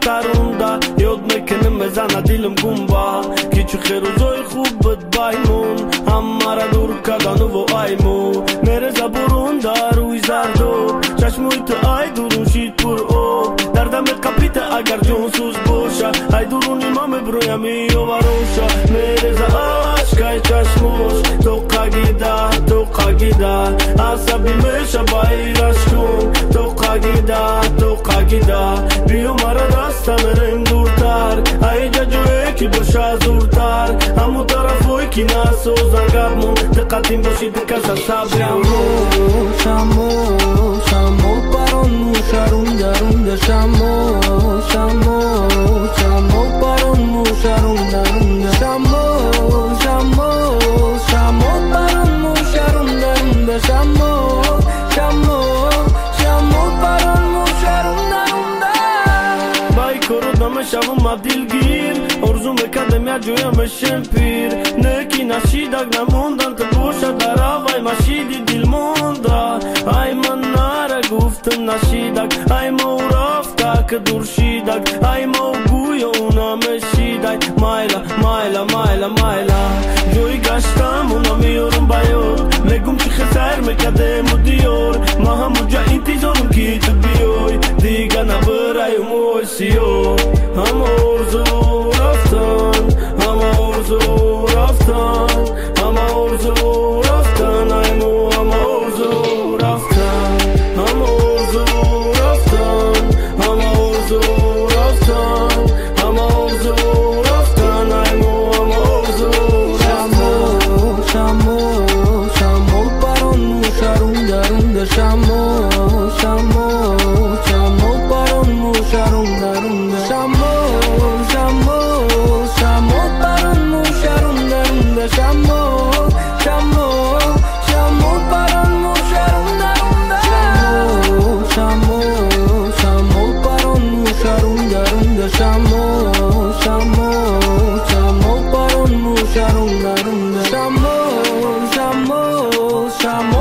ترونده یاد میکنم بزنه دلم گنبه که چه خیر روزای خوب بد بایمون همه را دور کردن و ایمو میرزه برون در روی زردو چشموی تو ای درون شید پر او دردم کپیت اگر جون سوز باشه ای درونی ما میبرویمی و بروشه میرزه عشقای چشموش تو قاگیده عصبی میشه بایرش کن تو قاگیده بیو مرا دسته میریم دورتر ای ججوی که باشه زورتر همو طرفوی که نسوزن گبمون دقتیم باشی دکش صبریم شمو بران موشه رونده شمو بران موشه رونده شمو بران موشه رونده شمو بران موشه رونده بای کرو دم شبم مدیلگیر ارزو میکردم یا جویم شمپیر نکی نشیدک نموندن تو بوشه در آوای مشیدی دل مونده ای من نره گفتم نشیدک ای ما رفته که دور شیدک ای ما گوی اونا مشیدک مایلا جوی گشتم اونا میارم بیار میگم چی خسر میکدم و دیار ما همو جا انتظارم که تو بیای دیگه نبرای موسیو همه ارزو رفتن ایمو همه ارزو رفتن ایمو همه ارزو شمو بران موشه رونده شمو بران موشه رونده شمو بران موشه رونده شمو بران موشه رونده شمو بران موشه رونده شمو بران موشه رونده شمو